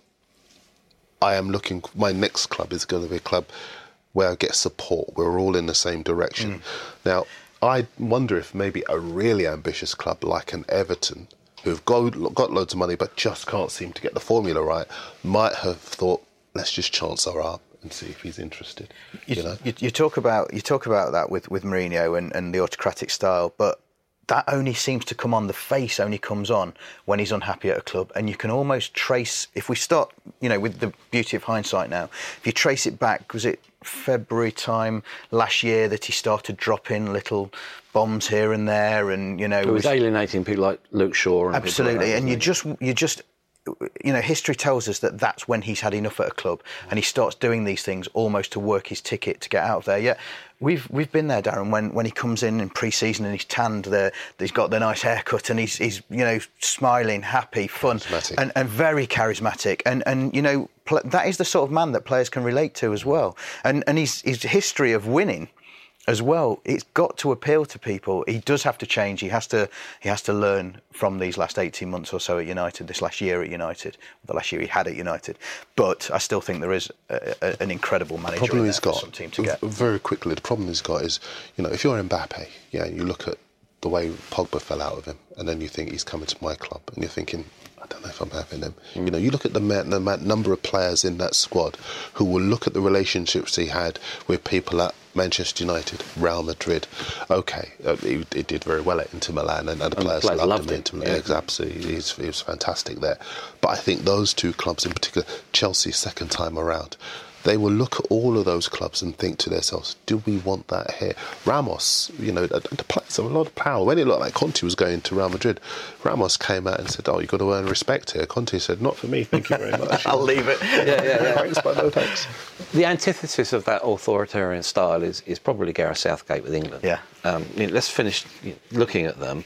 [SPEAKER 3] my next club is going to be a club where I get support, where we're all in the same direction. Now, I wonder if maybe a really ambitious club like an Everton, who've got loads of money but just can't seem to get the formula right, might have thought, let's just chance our arm and see if he's interested.
[SPEAKER 4] You talk about that with Mourinho and the autocratic style, but that only seems to come on, the face only comes on when he's unhappy at a club. And you can almost trace, if we start, with the beauty of hindsight now, if you trace it back, was it February time last year that he started dropping little bombs here and there, and it was
[SPEAKER 2] alienating people like Luke Shaw. And
[SPEAKER 4] absolutely, and you just. History tells us that that's when he's had enough at a club, and he starts doing these things almost to work his ticket to get out of there. Yeah, we've been there, Darren. When he comes in pre-season and he's tanned, he's got the nice haircut, and he's smiling, happy, fun, and very charismatic, and that is the sort of man that players can relate to as well. And his history of winning as well, it's got to appeal to people. He does have to change. He has to learn from these last 18 months or so at United, this last year at United, the last year he had at United. But I still think there is an incredible manager in there for some team to get.
[SPEAKER 3] Very quickly, the problem he's got is, if you're Mbappe, you look at the way Pogba fell out of him, and then you think he's coming to my club, and you're thinking, I don't know if I'm having him. You look at the number of players in that squad who will look at the relationships he had with people at Manchester United, Real Madrid. Okay, he did very well at Inter Milan, and the players loved him. Absolutely, he was fantastic there. But I think those two clubs in particular, Chelsea second time around, they will look at all of those clubs and think to themselves, do we want that here? Ramos, the players have a lot of power. When it looked like Conte was going to Real Madrid, Ramos came out and said, you've got to earn respect here. Conte said, not for me, thank you very much.
[SPEAKER 4] I'll leave it.
[SPEAKER 3] Yeah. Thanks, but no thanks.
[SPEAKER 2] The antithesis of that authoritarian style is probably Gareth Southgate with England.
[SPEAKER 4] Yeah.
[SPEAKER 2] Let's finish looking at them.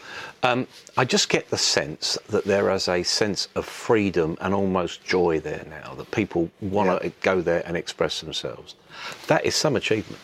[SPEAKER 2] I just get the sense that there is a sense of freedom and almost joy there now, that people want to go there and express themselves. That is some achievement.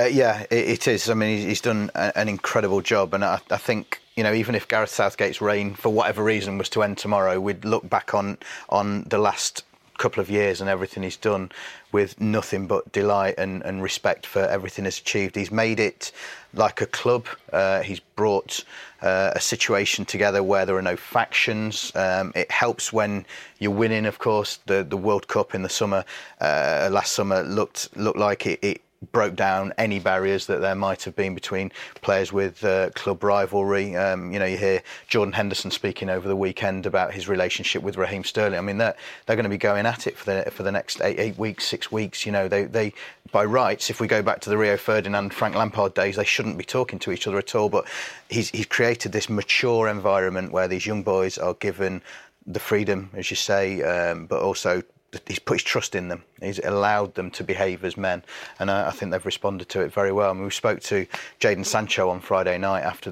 [SPEAKER 4] It is. I mean, he's done an incredible job, and I think, even if Gareth Southgate's reign, for whatever reason, was to end tomorrow, we'd look back on the last couple of years and everything he's done with nothing but delight and respect for everything he's achieved. He's made it like a club. He's brought a situation together where there are no factions. It helps when you're winning, of course. The World Cup in the summer, last summer, looked like it broke down any barriers that there might have been between players with club rivalry. You hear Jordan Henderson speaking over the weekend about his relationship with Raheem Sterling. I mean, they're going to be going at it for the next 8 weeks, 6 weeks. They by rights, if we go back to the Rio Ferdinand, Frank Lampard days, they shouldn't be talking to each other at all. But he's created this mature environment where these young boys are given the freedom, as you say, but also he's put his trust in them. He's allowed them to behave as men, and I think they've responded to it very well. I mean, we spoke to Jadon Sancho on Friday night after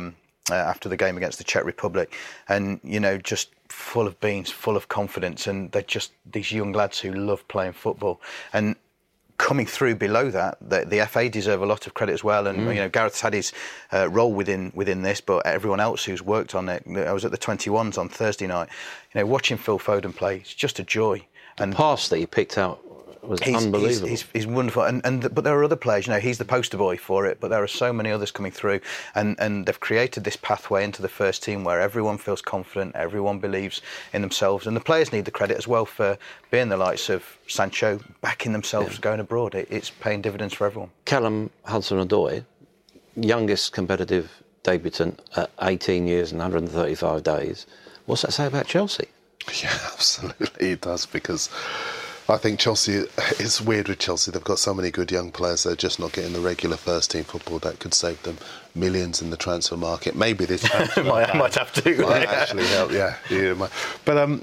[SPEAKER 4] the game against the Czech Republic, and just full of beans, full of confidence, and they're just these young lads who love playing football. And coming through below that, the FA deserve a lot of credit as well. And Gareth's had his role within this, but everyone else who's worked on it. I was at the 21s on Thursday night. Watching Phil Foden play, it's just a joy. And
[SPEAKER 2] the pass that he picked out was unbelievable.
[SPEAKER 4] He's wonderful, but there are other players. He's the poster boy for it, but there are so many others coming through, and they've created this pathway into the first team where everyone feels confident, everyone believes in themselves, and the players need the credit as well for being the likes of Sancho, backing themselves, going abroad. It's paying dividends for everyone.
[SPEAKER 2] Callum Hudson-Odoi, youngest competitive debutant at 18 years and 135 days. What's that say about Chelsea?
[SPEAKER 3] Yeah, absolutely it does, because I think Chelsea, it's weird with Chelsea, they've got so many good young players, they're just not getting the regular first team football that could save them millions in the transfer market. Maybe this
[SPEAKER 4] might have to.
[SPEAKER 3] Might actually help, yeah. But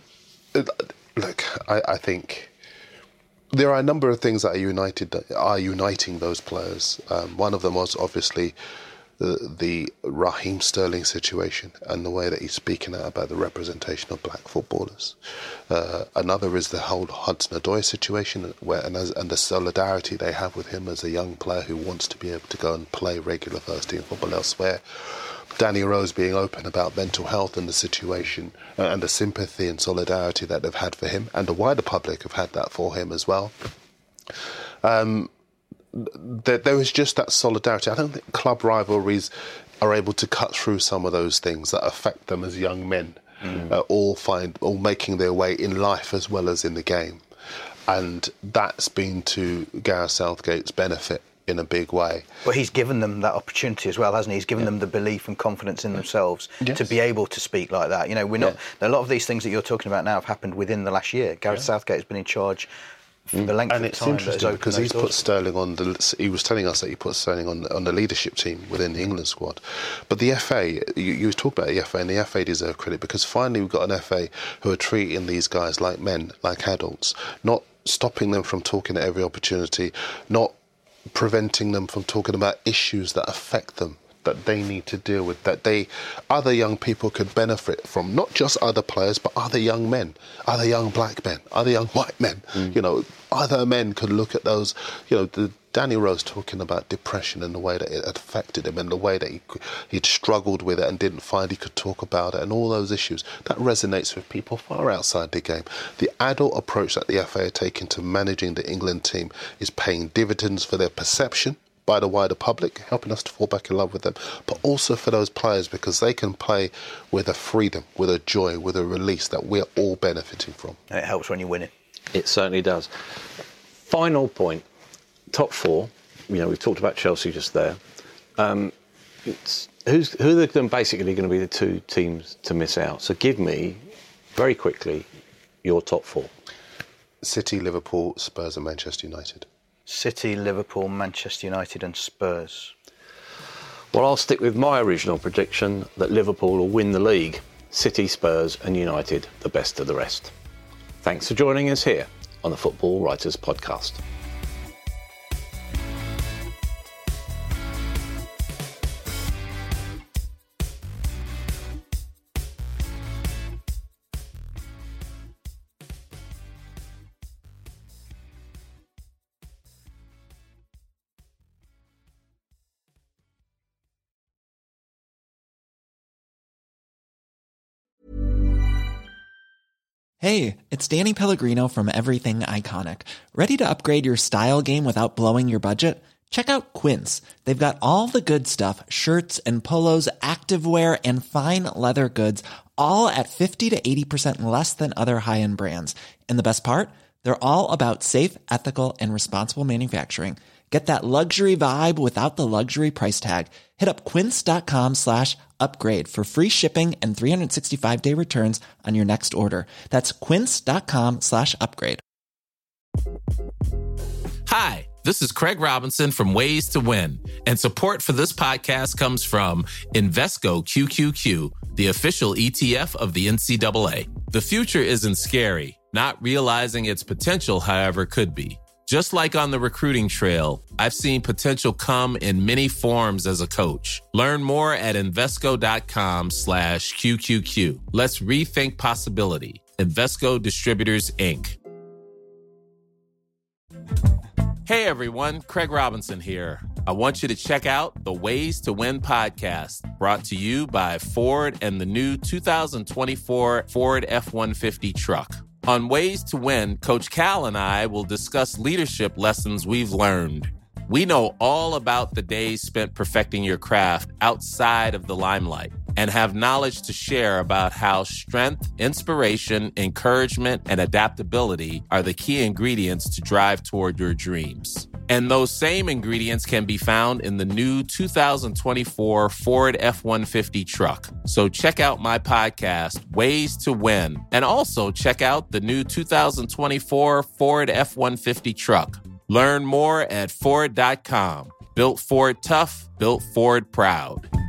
[SPEAKER 3] look, I think there are a number of things that are uniting those players. One of them was obviously the Raheem Sterling situation and the way that he's speaking out about the representation of black footballers. Another is the whole Hudson-Odoi situation, and the solidarity they have with him as a young player who wants to be able to go and play regular first-team football elsewhere. Danny Rose being open about mental health and the situation, and the sympathy and solidarity that they've had for him, and the wider public have had that for him as well. There was just that solidarity. I don't think club rivalries are able to cut through some of those things that affect them as young men, all making their way in life as well as in the game. And that's been to Gareth Southgate's benefit in a big way.
[SPEAKER 4] But he's given them that opportunity as well, hasn't he? He's given them the belief and confidence in themselves to be able to speak like that. We're not. A lot of these things that you're talking about now have happened within the last year. Gareth Southgate has been in charge for the length of time.
[SPEAKER 3] And it's interesting because he's put Sterling on he was telling us that he put Sterling on the leadership team within the England squad. But the FA, you talk about the FA, and the FA deserve credit because finally we've got an FA who are treating these guys like men, like adults, not stopping them from talking at every opportunity, not preventing them from talking about issues that affect them, that they need to deal with, that other young people could benefit from, not just other players, but other young men, other young black men, other young white men. Other men could look at those, the Danny Rose talking about depression and the way that it affected him and the way that he'd struggled with it and didn't find he could talk about it and all those issues. That resonates with people far outside the game. The adult approach that the FA are taking to managing the England team is paying dividends for their perception by the wider public, helping us to fall back in love with them, but also for those players because they can play with a freedom, with a joy, with a release that we're all benefiting from.
[SPEAKER 4] And it helps when you're winning. It
[SPEAKER 2] certainly does. Final point, top four. We've talked about Chelsea just there. Who are then basically going to be the two teams to miss out? So give me, very quickly, your top four.
[SPEAKER 3] City, Liverpool, Spurs and Manchester United.
[SPEAKER 4] City, Liverpool, Manchester United and Spurs.
[SPEAKER 2] Well, I'll stick with my original prediction that Liverpool will win the league. City, Spurs and United, the best of the rest. Thanks for joining us here on the Football Writers Podcast.
[SPEAKER 6] Hey, it's Danny Pellegrino from Everything Iconic. Ready to upgrade your style game without blowing your budget? Check out Quince. They've got all the good stuff, shirts and polos, activewear, and fine leather goods, all at 50 to 80% less than other high-end brands. And the best part? They're all about safe, ethical, and responsible manufacturing. Get that luxury vibe without the luxury price tag. Hit up quince.com/upgrade for free shipping and 365-day returns on your next order. That's quince.com/upgrade.
[SPEAKER 7] Hi, this is Craig Robinson from Ways to Win, and support for this podcast comes from Invesco QQQ, the official ETF of the NCAA. The future isn't scary. Not realizing its potential, however, could be. Just like on the recruiting trail, I've seen potential come in many forms as a coach. Learn more at Invesco.com/QQQ. Let's rethink possibility. Invesco Distributors, Inc. Hey everyone, Craig Robinson here. I want you to check out the Ways to Win podcast, brought to you by Ford and the new 2024 Ford F-150 truck. On Ways to Win, Coach Cal and I will discuss leadership lessons we've learned. We know all about the days spent perfecting your craft outside of the limelight and have knowledge to share about how strength, inspiration, encouragement, and adaptability are the key ingredients to drive toward your dreams. And those same ingredients can be found in the new 2024 Ford F-150 truck. So check out my podcast, Ways to Win, and also check out the new 2024 Ford F-150 truck. Learn more at Ford.com. Built Ford tough, built Ford proud.